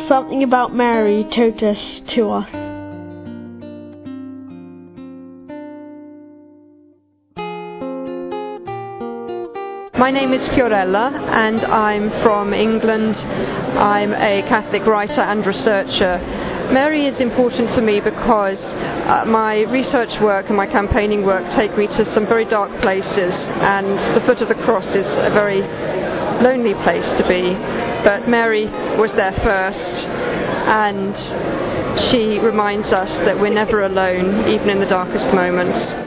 something about Mary told us to us. My name is Fiorella and I'm from England. I'm a Catholic writer and researcher. Mary is important to me because my research work and my campaigning work take me to some very dark places, and the foot of the cross is a very lonely place to be. But Mary was there first, and she reminds us that we're never alone, even in the darkest moments.